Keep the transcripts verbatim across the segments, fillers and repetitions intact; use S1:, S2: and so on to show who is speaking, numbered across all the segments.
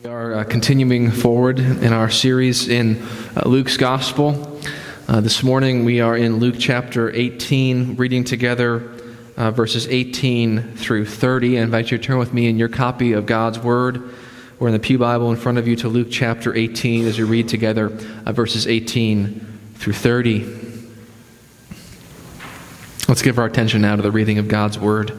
S1: We are uh, continuing forward in our series in uh, Luke's Gospel. Uh, this morning we are in Luke chapter eighteen, reading together uh, verses eighteen through thirty. I invite you to turn with me in your copy of God's Word or in the Pew Bible in front of you to Luke chapter eighteen as we read together uh, verses eighteen through thirty. Let's give our attention now to the reading of God's Word.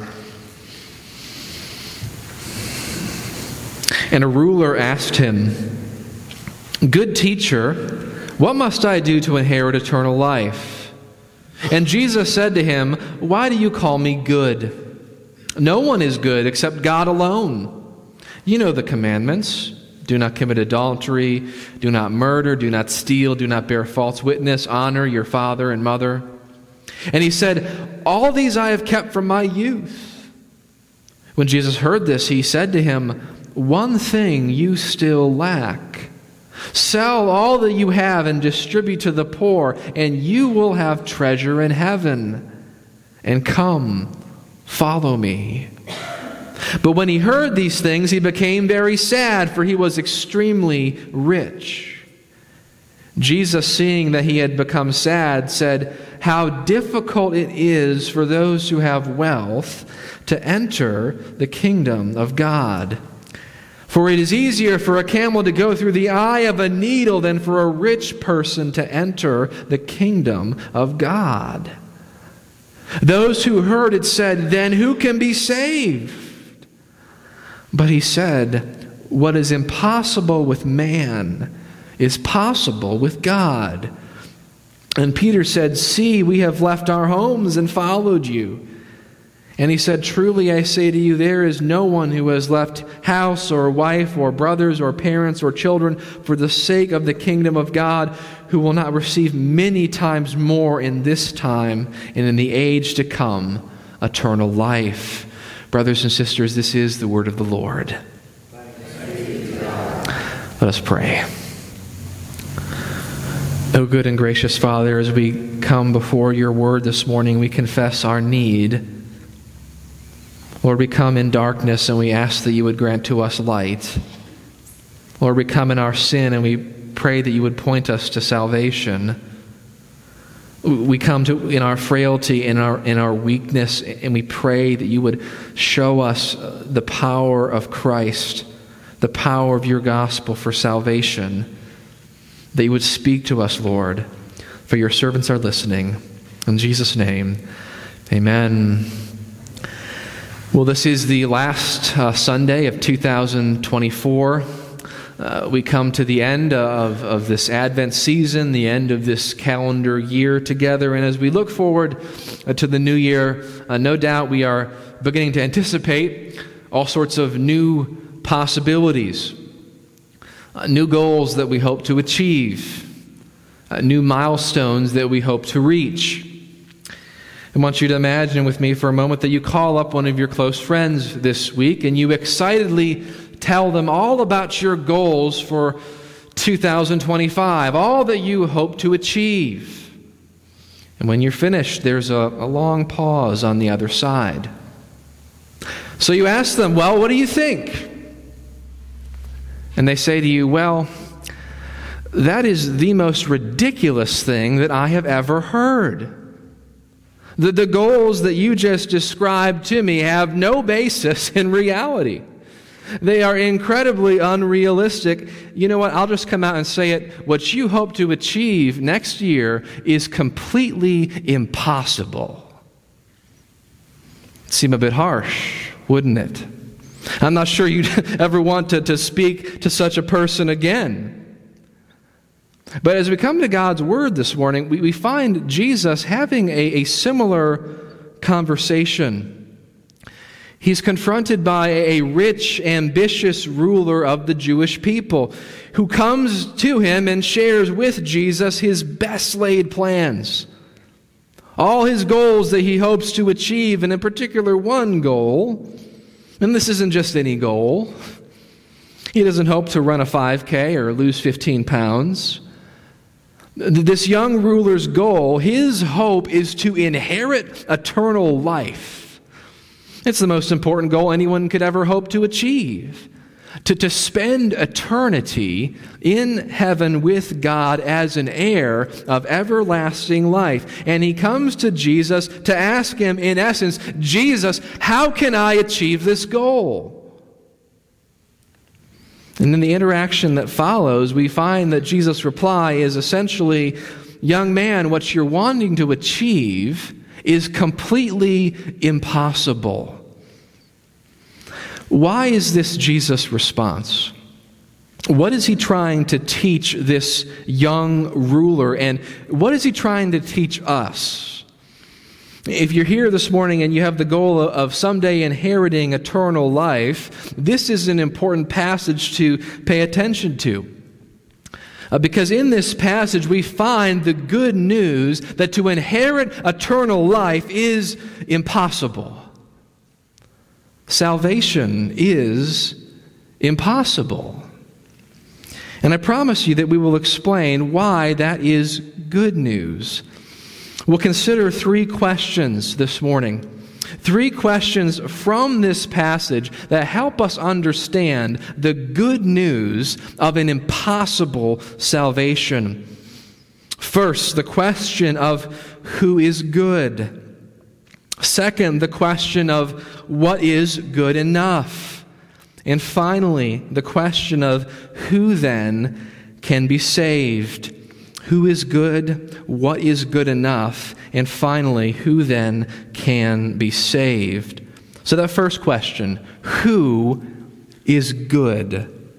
S1: And a ruler asked him, "Good teacher, what must I do to inherit eternal life?" And Jesus said to him, "Why do you call me good? No one is good except God alone. You know the commandments. Do not commit adultery, do not murder, do not steal, do not bear false witness, honor your father and mother." And he said, "All these I have kept from my youth." When Jesus heard this, he said to him, "One thing you still lack. Sell all that you have and distribute to the poor, and you will have treasure in heaven. And come, follow me." But when he heard these things, he became very sad, for he was extremely rich. Jesus, seeing that he had become sad, said, "How difficult it is for those who have wealth to enter the kingdom of God. For it is easier for a camel to go through the eye of a needle than for a rich person to enter the kingdom of God." Those who heard it said, "Then who can be saved?" But he said, "What is impossible with man is possible with God." And Peter said, "See, we have left our homes and followed you." And he said, "Truly I say to you, there is no one who has left house or wife or brothers or parents or children for the sake of the kingdom of God who will not receive many times more in this time and in the age to come eternal life." Brothers and sisters, this is the word of the Lord. Let us pray. O good and gracious Father, as we come before your word this morning, we confess our need. Lord, we come in darkness and we ask that you would grant to us light. Lord, we come in our sin and we pray that you would point us to salvation. We come to in our frailty, in our in our weakness, and we pray that you would show us the power of Christ, the power of your gospel for salvation, that you would speak to us, Lord, for your servants are listening. In Jesus' name, amen. Well, this is the last uh, Sunday of two thousand twenty-four. Uh, we come to the end of, of this Advent season, the end of this calendar year together. And as we look forward uh, to the new year, uh, no doubt we are beginning to anticipate all sorts of new possibilities, uh, new goals that we hope to achieve, uh, new milestones that we hope to reach. I want you to imagine with me for a moment that you call up one of your close friends this week and you excitedly tell them all about your goals for two thousand twenty-five, all that you hope to achieve. And when you're finished, there's a, a long pause on the other side. So you ask them, "Well, what do you think?" And they say to you, "Well, that is the most ridiculous thing that I have ever heard. The, the goals that you just described to me have no basis in reality. They are incredibly unrealistic. You know what? I'll just come out and say it. What you hope to achieve next year is completely impossible." Seem a bit harsh, wouldn't it? I'm not sure you'd ever want to, to speak to such a person again. But as we come to God's Word this morning, we, we find Jesus having a, a similar conversation. He's confronted by a rich, ambitious ruler of the Jewish people who comes to him and shares with Jesus his best laid plans. All his goals that he hopes to achieve, and in particular one goal, and this isn't just any goal. He doesn't hope to run a five K or lose fifteen pounds. This young ruler's goal, his hope, is to inherit eternal life. It's the most important goal anyone could ever hope to achieve. to, to spend eternity in heaven with God as an heir of everlasting life. And he comes to Jesus to ask him, in essence, Jesus, how can I achieve this goal? And in the interaction that follows, we find that Jesus' reply is essentially, young man, what you're wanting to achieve is completely impossible. Why is this Jesus' response? What is he trying to teach this young ruler, and what is he trying to teach us? If you're here this morning and you have the goal of someday inheriting eternal life, this is an important passage to pay attention to. Uh, because in this passage we find the good news that to inherit eternal life is impossible. Salvation is impossible. And I promise you that we will explain why that is good news. We'll consider three questions this morning. Three questions from this passage that help us understand the good news of an impossible salvation. First, the question of who is good. Second, the question of what is good enough. And finally, the question of who then can be saved. Who is good? What is good enough? And finally, who then can be saved? So that first question, who is good?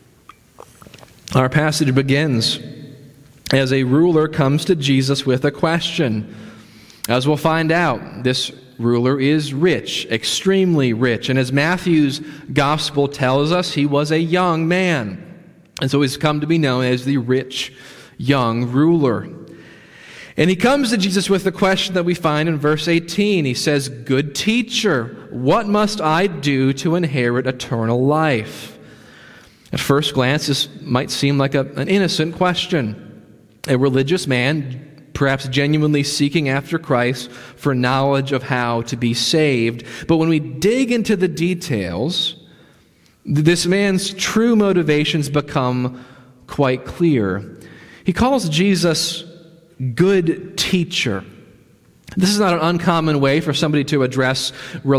S1: Our passage begins as a ruler comes to Jesus with a question. As we'll find out, this ruler is rich, extremely rich. And as Matthew's gospel tells us, he was a young man. And so he's come to be known as the rich young ruler. And he comes to Jesus with the question that we find in verse eighteen. He says, "Good teacher, what must I do to inherit eternal life?" At first glance, this might seem like a, an innocent question. A religious man, perhaps genuinely seeking after Christ for knowledge of how to be saved. But when we dig into the details, this man's true motivations become quite clear. He calls Jesus good teacher. This is not an uncommon way for somebody to address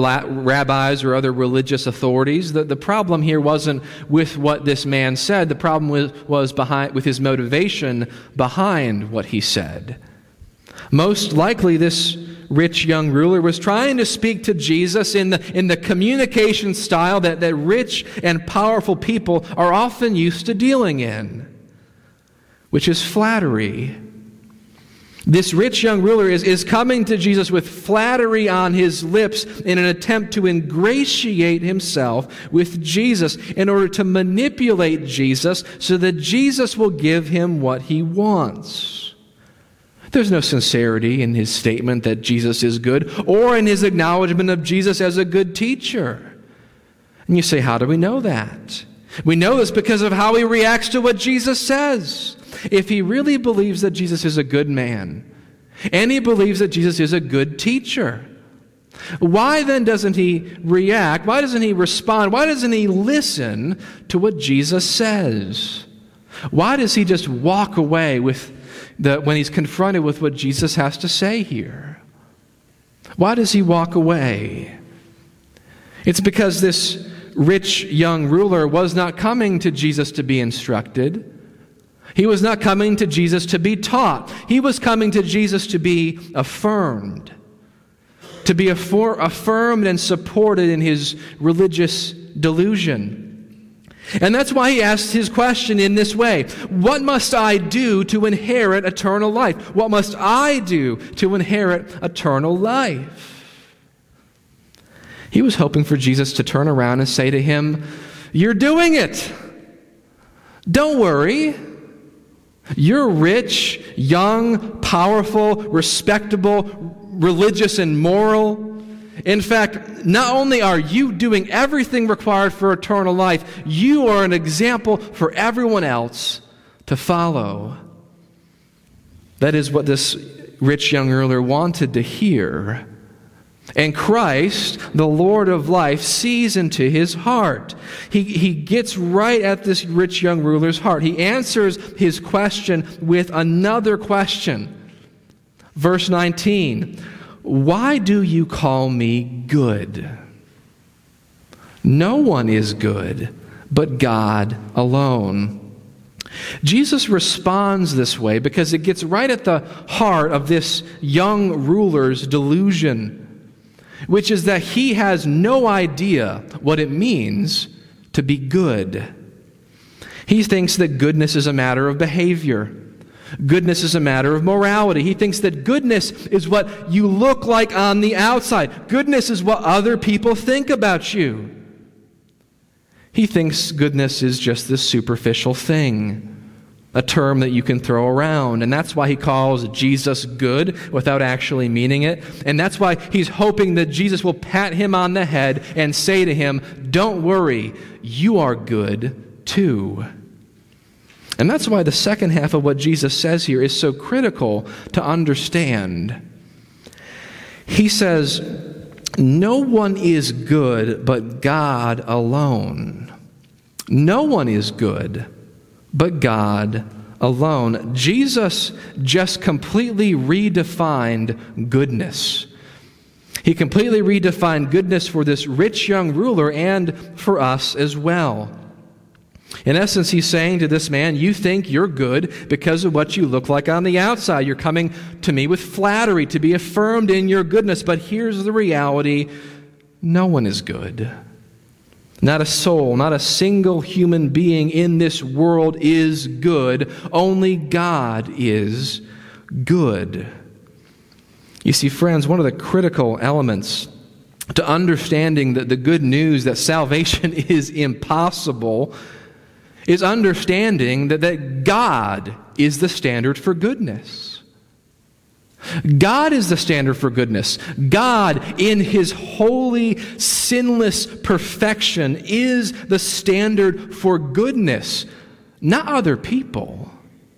S1: rabbis or other religious authorities. The, the problem here wasn't with what this man said. The problem was, was behind, with his motivation behind what he said. Most likely, this rich young ruler was trying to speak to Jesus in the, in the communication style that, that rich and powerful people are often used to dealing in, which is flattery. This rich young ruler is, is coming to Jesus with flattery on his lips in an attempt to ingratiate himself with Jesus in order to manipulate Jesus so that Jesus will give him what he wants. There's no sincerity in his statement that Jesus is good or in his acknowledgement of Jesus as a good teacher. And you say, how do we know that? We know this because of how he reacts to what Jesus says. If he really believes that Jesus is a good man, and he believes that Jesus is a good teacher, why then doesn't he react? Why doesn't he respond? Why doesn't he listen to what Jesus says? Why does he just walk away with the, when he's confronted with what Jesus has to say here? Why does he walk away? It's because this rich young ruler was not coming to Jesus to be instructed. He was not coming to Jesus to be taught. He was coming to Jesus to be affirmed, to be affor- affirmed and supported in his religious delusion. And that's why he asked his question in this way. What must I do to inherit eternal life? What must I do to inherit eternal life? He was hoping for Jesus to turn around and say to him, "You're doing it. Don't worry. You're rich, young, powerful, respectable, religious, and moral. In fact, not only are you doing everything required for eternal life, you are an example for everyone else to follow." That is what this rich young ruler wanted to hear. And Christ, the Lord of life, sees into his heart. He, he gets right at this rich young ruler's heart. He answers his question with another question. Verse nineteen, why do you call me good? No one is good but God alone. Jesus responds this way because it gets right at the heart of this young ruler's delusion, which is that he has no idea what it means to be good. He thinks that goodness is a matter of behavior. Goodness is a matter of morality. He thinks that goodness is what you look like on the outside. Goodness is what other people think about you. He thinks goodness is just this superficial thing, a term that you can throw around. And that's why he calls Jesus good without actually meaning it. And that's why he's hoping that Jesus will pat him on the head and say to him, don't worry, you are good too. And that's why the second half of what Jesus says here is so critical to understand. He says, no one is good but God alone. No one is good but God alone. Jesus just completely redefined goodness. He completely redefined goodness for this rich young ruler and for us as well. In essence, he's saying to this man, you think you're good because of what you look like on the outside. You're coming to me with flattery to be affirmed in your goodness. But here's the reality. No one is good. Not a soul, not a single human being in this world is good. Only God is good. You see, friends, one of the critical elements to understanding that the good news that salvation is impossible is understanding that, that God is the standard for goodness. God is the standard for goodness. God, in his holy, sinless perfection, is the standard for goodness, not other people.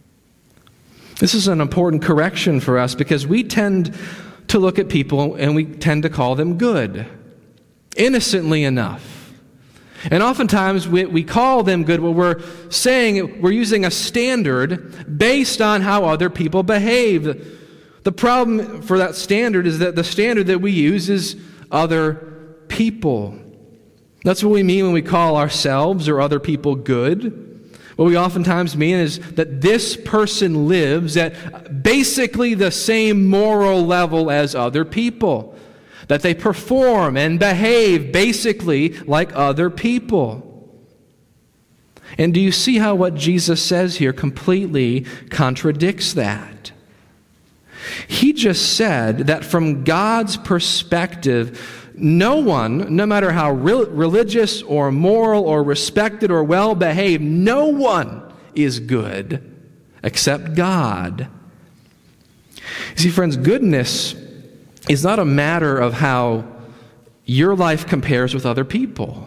S1: This is an important correction for us because we tend to look at people and we tend to call them good, innocently enough. And oftentimes we, we call them good. What we're saying, we're using a standard based on how other people behave. The problem for that standard is that the standard that we use is other people. That's what we mean when we call ourselves or other people good. What we oftentimes mean is that this person lives at basically the same moral level as other people. That they perform and behave basically like other people. And do you see how what Jesus says here completely contradicts that? He just said that from God's perspective, no one, no matter how re- religious or moral or respected or well-behaved, no one is good except God. You see, friends, goodness is not a matter of how your life compares with other people.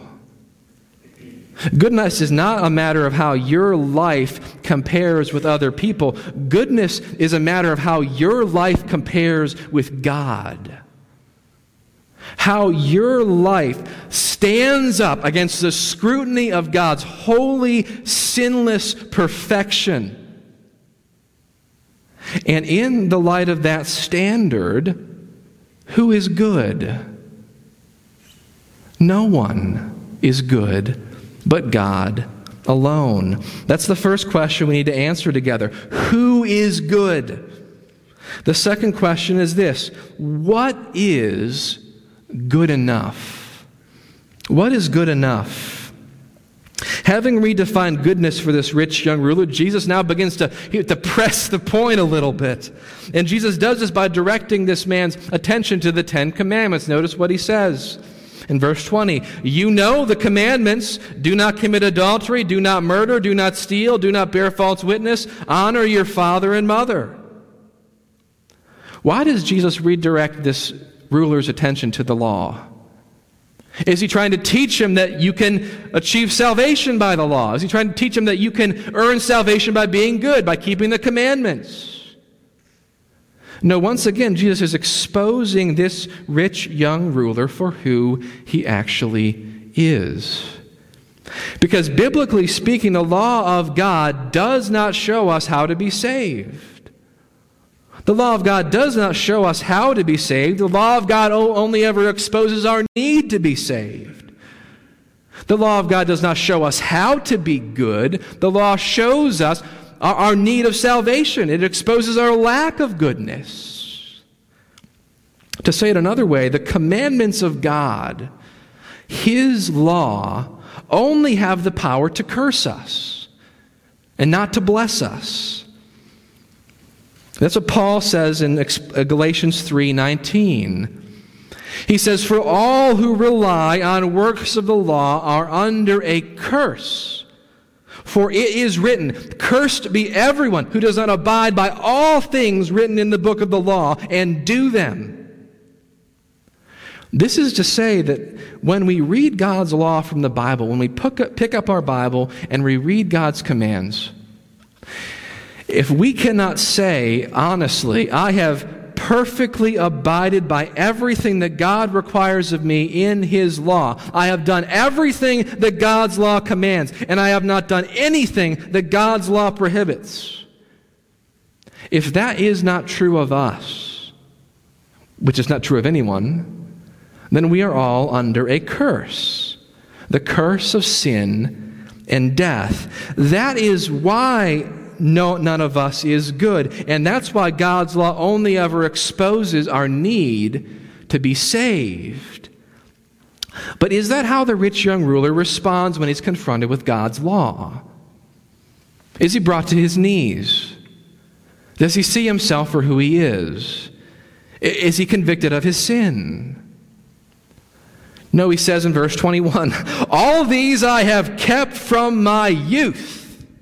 S1: Goodness is not a matter of how your life compares with other people. Goodness is a matter of how your life compares with God. How your life stands up against the scrutiny of God's holy, sinless perfection. And in the light of that standard, who is good? No one is good but God alone. That's the first question we need to answer together. Who is good? The second question is this: what is good enough? What is good enough? Having redefined goodness for this rich young ruler, Jesus now begins to, to press the point a little bit. And Jesus does this by directing this man's attention to the Ten Commandments. Notice what he says in verse twenty. You know the commandments: do not commit adultery, do not murder, do not steal, do not bear false witness, honor your father and mother. Why does Jesus redirect this ruler's attention to the law? Is he trying to teach him that you can achieve salvation by the law? Is he trying to teach him that you can earn salvation by being good, by keeping the commandments? No, once again, Jesus is exposing this rich young ruler for who he actually is. Because biblically speaking, the law of God does not show us how to be saved. The law of God does not show us how to be saved. The law of God only ever exposes our need to be saved. The law of God does not show us how to be good. The law shows us our, our need of salvation. It exposes our lack of goodness. To say it another way, the commandments of God, His law, only have the power to curse us and not to bless us. That's what Paul says in Galatians three nineteen. He says, "For all who rely on works of the law are under a curse. For it is written, 'Cursed be everyone who does not abide by all things written in the book of the law and do them.'" This is to say that when we read God's law from the Bible, when we pick up our Bible and we read God's commands, if we cannot say honestly, "I have perfectly abided by everything that God requires of me in His law. I have done everything that God's law commands, and I have not done anything that God's law prohibits." If that is not true of us, which is not true of anyone, then we are all under a curse, the curse of sin and death. That is why no, none of us is good, and that's why God's law only ever exposes our need to be saved. But is that how the rich young ruler responds when he's confronted with God's law? Is he brought to his knees? Does he see himself for who he is? Is he convicted of his sin? No, he says in verse twenty-one, "All these I have kept from my youth."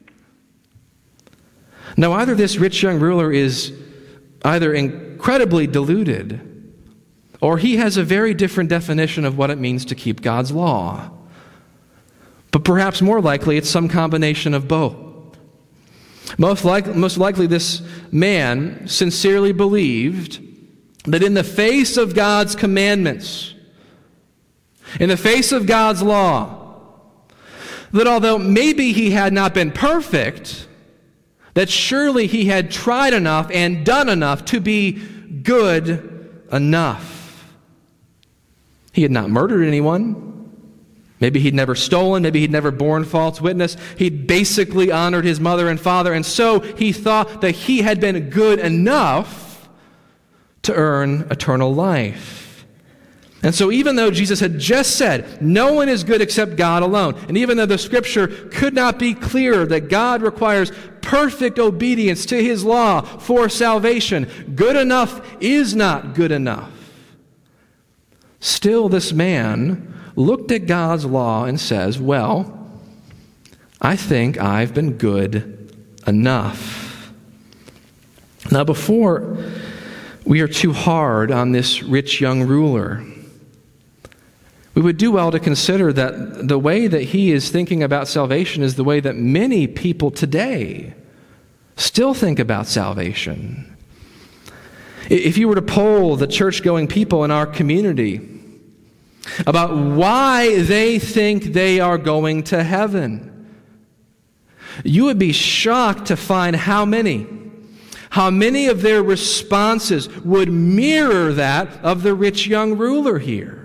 S1: Now, either this rich young ruler is either incredibly deluded, or he has a very different definition of what it means to keep God's law. But perhaps more likely, it's some combination of both. Most, like, most likely, this man sincerely believed that in the face of God's commandments, in the face of God's law, that although maybe he had not been perfect, that surely he had tried enough and done enough to be good enough. He had not murdered anyone. Maybe he'd never stolen. Maybe he'd never borne false witness. He'd basically honored his mother and father, and so he thought that he had been good enough to earn eternal life. And so even though Jesus had just said, no one is good except God alone, and even though the Scripture could not be clearer that God requires perfect obedience to His law for salvation, good enough is not good enough. Still, this man looked at God's law and says, well, I think I've been good enough. Now, before we are too hard on this rich young ruler, we would do well to consider that the way that he is thinking about salvation is the way that many people today still think about salvation. If you were to poll the church-going people in our community about why they think they are going to heaven, you would be shocked to find how many, how many of their responses would mirror that of the rich young ruler here.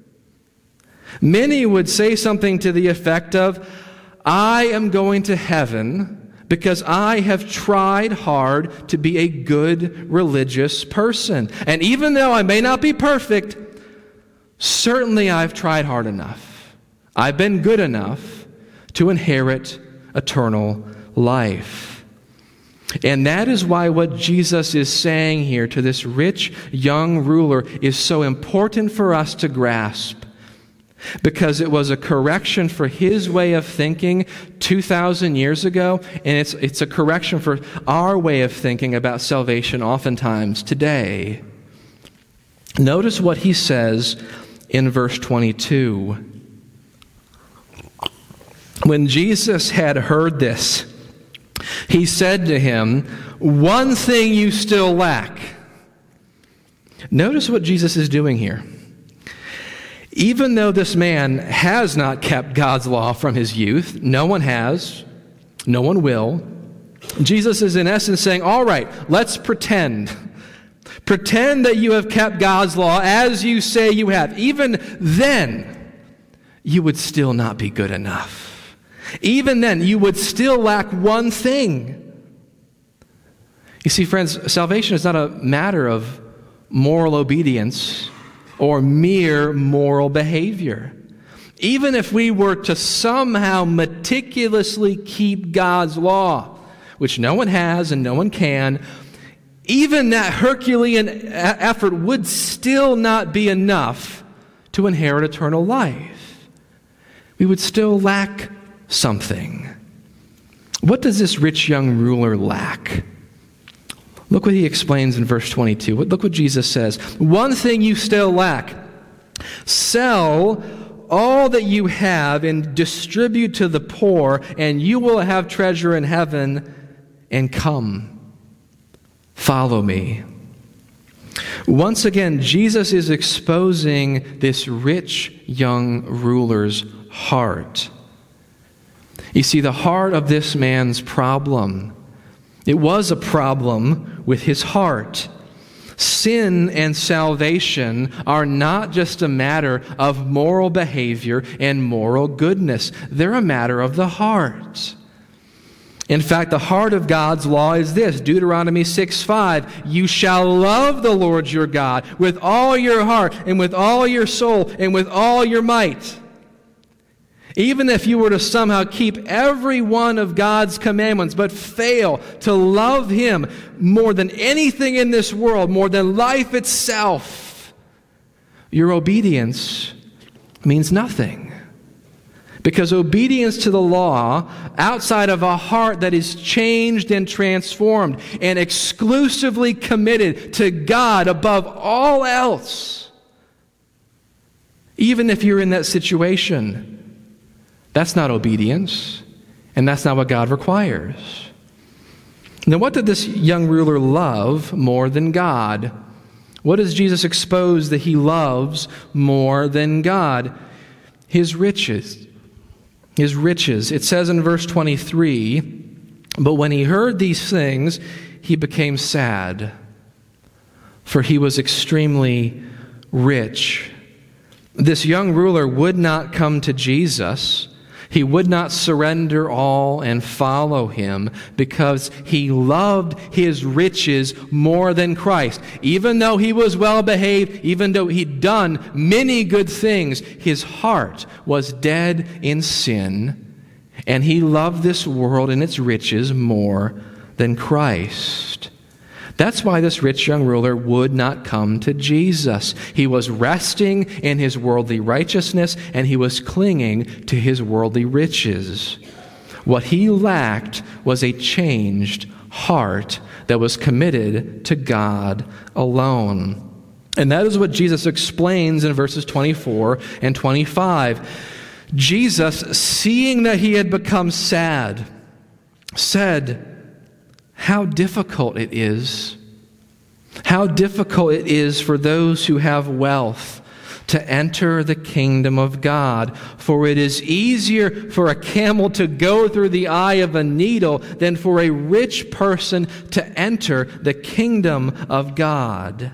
S1: Many would say something to the effect of, I am going to heaven because I have tried hard to be a good religious person. And even though I may not be perfect, certainly I've tried hard enough. I've been good enough to inherit eternal life. And that is why what Jesus is saying here to this rich young ruler is so important for us to grasp. Because it was a correction for his way of thinking two thousand years ago, and it's, it's a correction for our way of thinking about salvation oftentimes today. Notice what he says in verse twenty-two. When Jesus had heard this, he said to him, "One thing you still lack. Notice what Jesus is doing here. Even though this man has not kept God's law from his youth, no one has, no one will, Jesus is in essence saying, all right, let's pretend. Pretend that you have kept God's law as you say you have. Even then, you would still not be good enough. Even then, you would still lack one thing. You see, friends, salvation is not a matter of moral obedience or mere moral behavior. Even if we were to somehow meticulously keep God's law, which no one has and no one can, even that Herculean effort would still not be enough to inherit eternal life. We would still lack something. What does this rich young ruler lack? Look what he explains in verse twenty-two. Look what Jesus says. One thing you still lack. Sell all that you have and distribute to the poor, and you will have treasure in heaven, and come. Follow me. Once again, Jesus is exposing this rich young ruler's heart. You see, the heart of this man's problem, it was a problem with his heart. Sin and salvation are not just a matter of moral behavior and moral goodness. They're a matter of the heart. In fact, the heart of God's law is this, Deuteronomy six five, you shall love the Lord your God with all your heart and with all your soul and with all your might. Even if you were to somehow keep every one of God's commandments but fail to love Him more than anything in this world, more than life itself, your obedience means nothing. Because obedience to the law, outside of a heart that is changed and transformed and exclusively committed to God above all else, even if you're in that situation, that's not obedience, and that's not what God requires. Now, what did this young ruler love more than God? What does Jesus expose that he loves more than God? His riches. His riches. It says in verse twenty-three, but when he heard these things, he became sad, for he was extremely rich. This young ruler would not come to Jesus. He would not surrender all and follow him because he loved his riches more than Christ. Even though he was well behaved, even though he'd done many good things, his heart was dead in sin, and he loved this world and its riches more than Christ. That's why this rich young ruler would not come to Jesus. He was resting in his worldly righteousness, and he was clinging to his worldly riches. What he lacked was a changed heart that was committed to God alone. And that is what Jesus explains in verses twenty-four and twenty-five. Jesus, seeing that he had become sad, said, how difficult it is, how difficult it is for those who have wealth to enter the kingdom of God. For it is easier for a camel to go through the eye of a needle than for a rich person to enter the kingdom of God.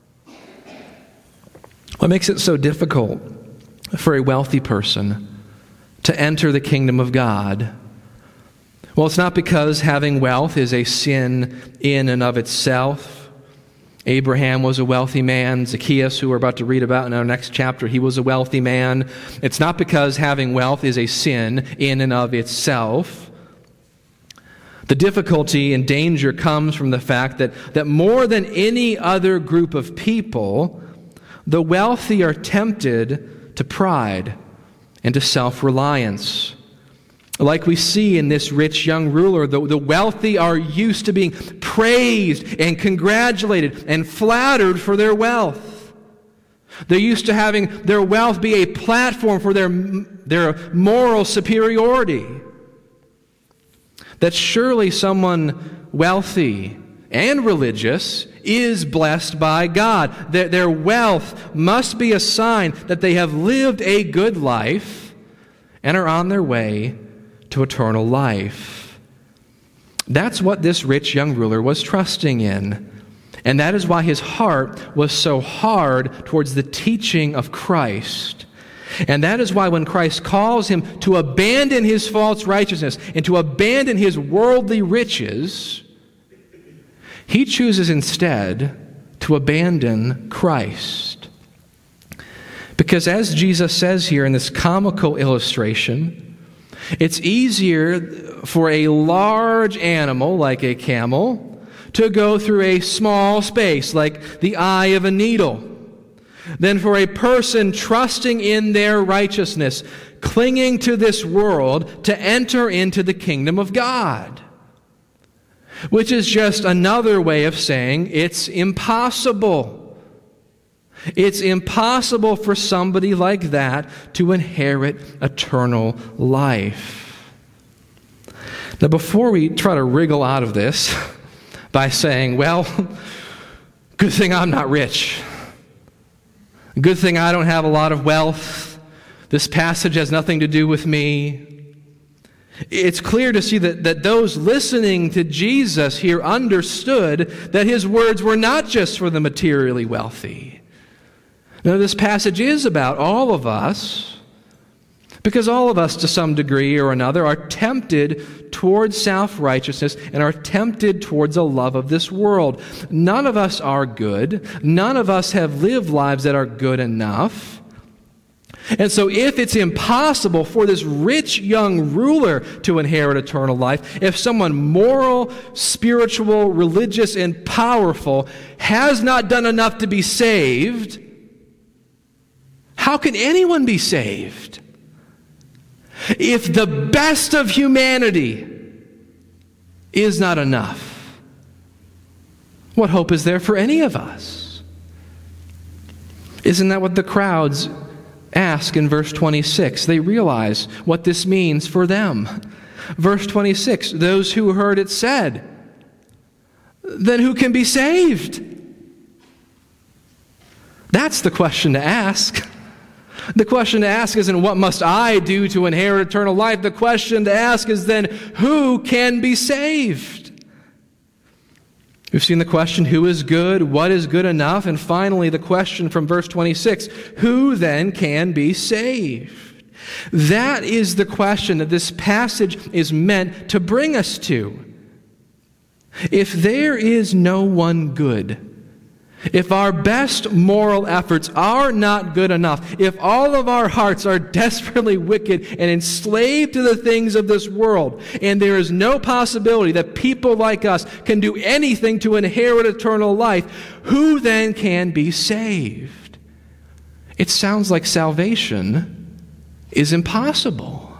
S1: What makes it so difficult for a wealthy person to enter the kingdom of God? Well, it's not because having wealth is a sin in and of itself. Abraham was a wealthy man. Zacchaeus, who we're about to read about in our next chapter, he was a wealthy man. It's not because having wealth is a sin in and of itself. The difficulty and danger comes from the fact that, that more than any other group of people, the wealthy are tempted to pride and to self-reliance. Like we see in this rich young ruler, the, the wealthy are used to being praised and congratulated and flattered for their wealth. They're used to having their wealth be a platform for their, their moral superiority. That surely someone wealthy and religious is blessed by God. Their, their wealth must be a sign that they have lived a good life and are on their way to eternal life. That's what this rich young ruler was trusting in. And that is why his heart was so hard towards the teaching of Christ. And that is why when Christ calls him to abandon his false righteousness and to abandon his worldly riches, he chooses instead to abandon Christ. Because as Jesus says here in this comical illustration, it's easier for a large animal like a camel to go through a small space like the eye of a needle than for a person trusting in their righteousness, clinging to this world, to enter into the kingdom of God. Which is just another way of saying it's impossible. It's impossible for somebody like that to inherit eternal life. Now, before we try to wriggle out of this by saying, well, good thing I'm not rich. Good thing I don't have a lot of wealth. This passage has nothing to do with me. It's clear to see that, that those listening to Jesus here understood that his words were not just for the materially wealthy. Now, this passage is about all of us, because all of us, to some degree or another, are tempted towards self-righteousness and are tempted towards a love of this world. None of us are good. None of us have lived lives that are good enough. And so if it's impossible for this rich young ruler to inherit eternal life, if someone moral, spiritual, religious, and powerful has not done enough to be saved, how can anyone be saved? If the best of humanity is not enough, what hope is there for any of us? Isn't that what the crowds ask in verse twenty-six? They realize what this means for them. Verse twenty-six, those who heard it said, then who can be saved? That's the question to ask. The question to ask isn't what must I do to inherit eternal life? The question to ask is then, who can be saved? We've seen the question, who is good? What is good enough? And finally, the question from verse twenty-six, who then can be saved? That is the question that this passage is meant to bring us to. If there is no one good, if our best moral efforts are not good enough, if all of our hearts are desperately wicked and enslaved to the things of this world, and there is no possibility that people like us can do anything to inherit eternal life, who then can be saved? It sounds like salvation is impossible.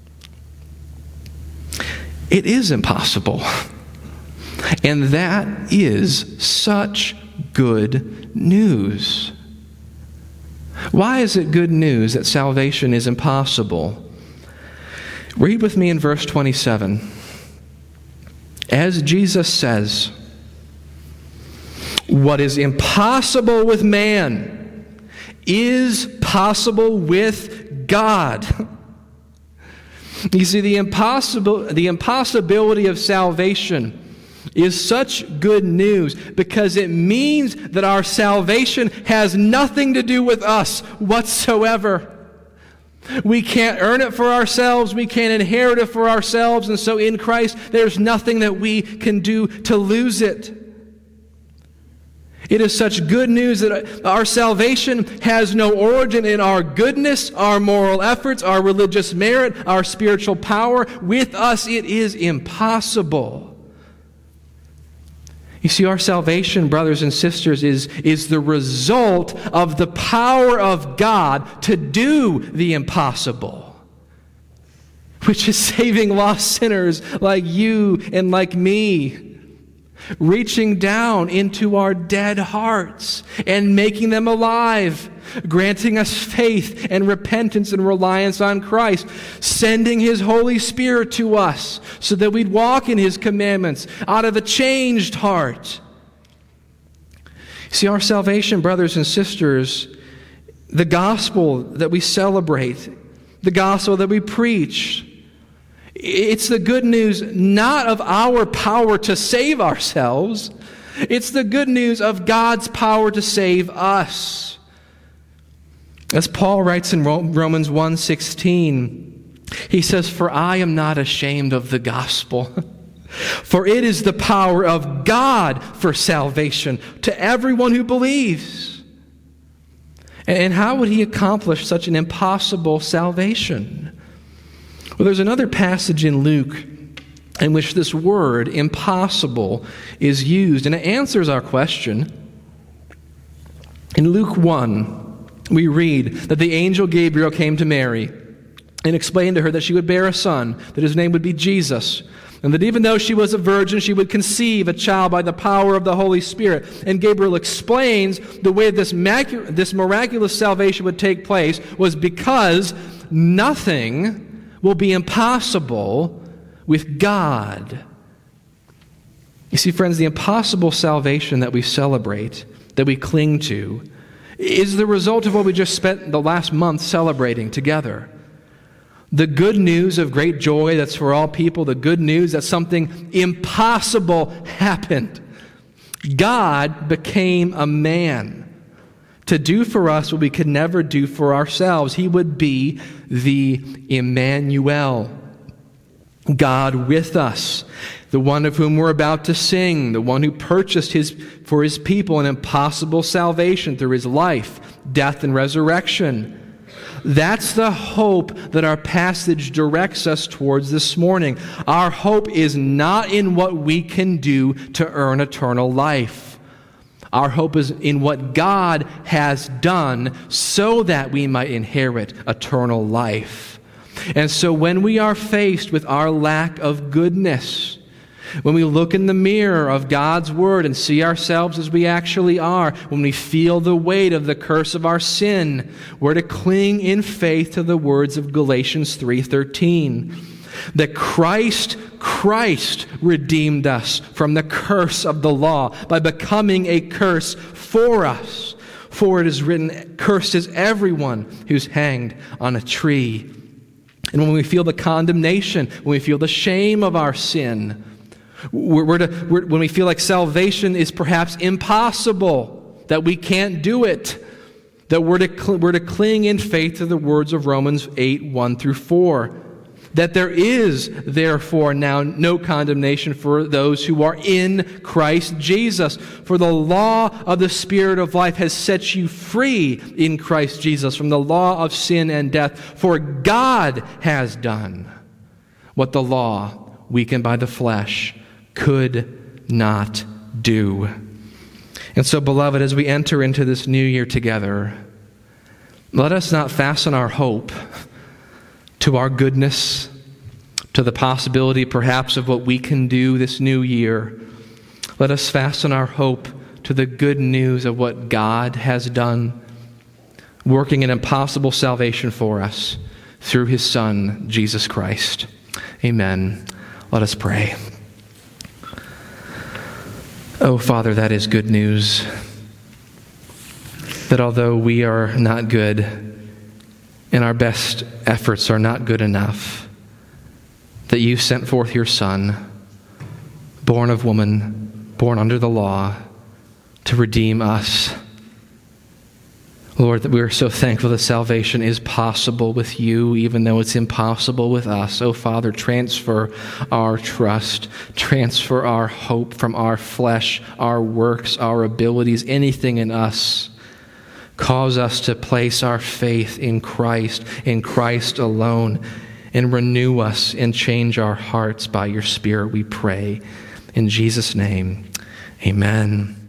S1: It is impossible. And that is such good news. Why is it good news that salvation is impossible? Read with me in verse twenty-seven. As Jesus says, what is impossible with man is possible with God. You see, the impossible, the impossibility of salvation is such good news because it means that our salvation has nothing to do with us whatsoever. We can't earn it for ourselves. We can't inherit it for ourselves. And so in Christ, there's nothing that we can do to lose it. It is such good news that our salvation has no origin in our goodness, our moral efforts, our religious merit, our spiritual power. With us, it is impossible. You see, our salvation, brothers and sisters, is, is the result of the power of God to do the impossible, which is saving lost sinners like you and like me, reaching down into our dead hearts and making them alive, granting us faith and repentance and reliance on Christ, sending His Holy Spirit to us so that we'd walk in His commandments out of a changed heart. See, our salvation, brothers and sisters, the gospel that we celebrate, the gospel that we preach, it's the good news not of our power to save ourselves. It's the good news of God's power to save us. As Paul writes in Romans one sixteen, he says, "For I am not ashamed of the gospel, for it is the power of God for salvation to everyone who believes." And how would he accomplish such an impossible salvation? Well, there's another passage in Luke in which this word, impossible, is used, and it answers our question. In Luke one, we read that the angel Gabriel came to Mary and explained to her that she would bear a son, that his name would be Jesus, and that even though she was a virgin, she would conceive a child by the power of the Holy Spirit. And Gabriel explains the way this, macu- this miraculous salvation would take place was because nothing will be impossible with God. You see, friends, the impossible salvation that we celebrate, that we cling to, is the result of what we just spent the last month celebrating together. The good news of great joy that's for all people, the good news that something impossible happened. God became a man to do for us what we could never do for ourselves. He would be the Emmanuel, God with us, the one of whom we're about to sing, the one who purchased his for his people an impossible salvation through his life, death, and resurrection. That's the hope that our passage directs us towards this morning. Our hope is not in what we can do to earn eternal life. Our hope is in what God has done so that we might inherit eternal life. And so when we are faced with our lack of goodness, when we look in the mirror of God's Word and see ourselves as we actually are, when we feel the weight of the curse of our sin, we're to cling in faith to the words of Galatians three thirteen. That Christ, Christ redeemed us from the curse of the law by becoming a curse for us. For it is written, "Cursed is everyone who's hanged on a tree." And when we feel the condemnation, when we feel the shame of our sin, we're, we're to, we're, when we feel like salvation is perhaps impossible, that we can't do it, that we're to, cl- we're to cling in faith to the words of Romans eight, one through four. That there is, therefore, now no condemnation for those who are in Christ Jesus. For the law of the Spirit of life has set you free in Christ Jesus from the law of sin and death. For God has done what the law, weakened by the flesh, could not do. And so, beloved, as we enter into this new year together, let us not fasten our hope to our goodness, to the possibility perhaps of what we can do this new year. Let us fasten our hope to the good news of what God has done, working an impossible salvation for us through His Son, Jesus Christ. Amen. Let us pray. Oh, Father, that is good news. That although we are not good, and our best efforts are not good enough, that you sent forth your Son, born of woman, born under the law, to redeem us. Lord, that we are so thankful that salvation is possible with you, even though it's impossible with us. Oh, Father, transfer our trust, transfer our hope from our flesh, our works, our abilities, anything in us. Cause us to place our faith in Christ, in Christ alone, and renew us and change our hearts by your Spirit, we pray. In Jesus' name, amen.